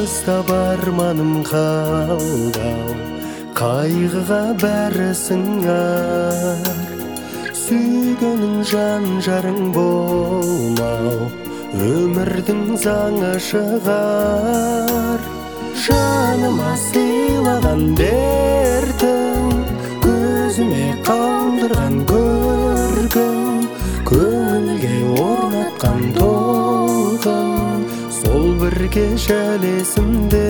алыстап арманым қалдау, қайғыға бәрі сыңар. Сүйгенің жан жарың болмау, өмірдің заңы шығар. Жаныма сыйлаған дертің, көзіме қалдырған көркің, көңілге орнатқан толқын, сол бір кеш әлі есімде.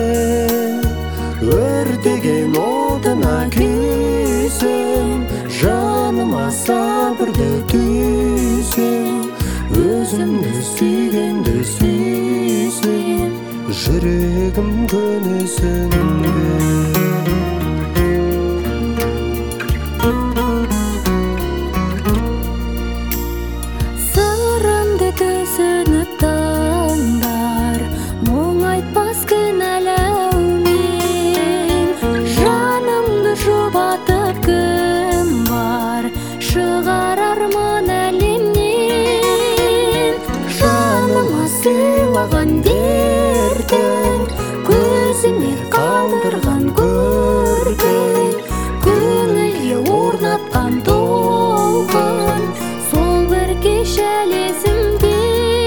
Өртеген отына күйсем, жаныма сабырды түйсем, өзімді сүйгенді сүйсем, жүрегім көнесің бе? Сырымды түсініп тыңдар, мұң айтпас кінәлаумен. Жанымды жұбатып кім бар, шығар арман әлемнен. Жаныма сыйлаған дертің, көзіме қалдырған көркің, көңілге орнатқан толқын, сол бір кеш әлі есімде.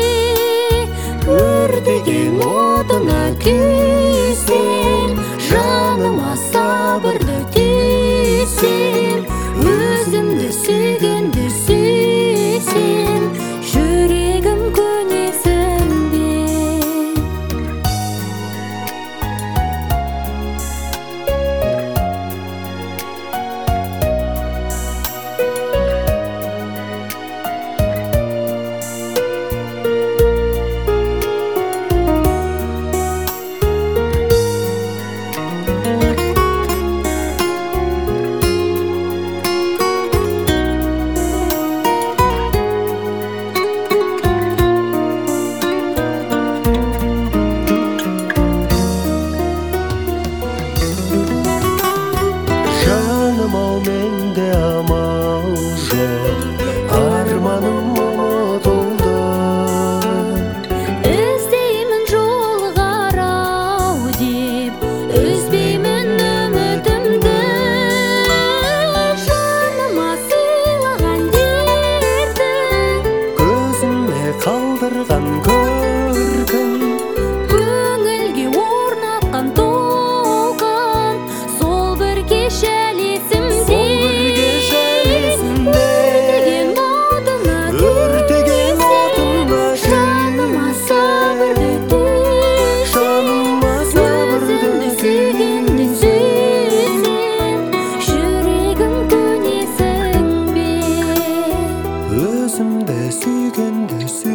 Өртеген отына күйсем, жаныма сабырды түйсем, өзімді сүйгенді сүйсем, жүрегім көнесің бе? Жаным-ау, менде амал жоқ, арманым ұмытылды. Іздеймін жолығар-ау деп, үзбеймін үмітімді. Жаныма сыйлаған дертің, Көзіме қалдырған көркің, көңілге орнатқан толқын, сол бір кеш әлі есімде. Өртеген отына жаныма сабырды түйсем, өзімді сүйгенді сүйсем, жүрегім көнесің бе? Өзімді сүйгенді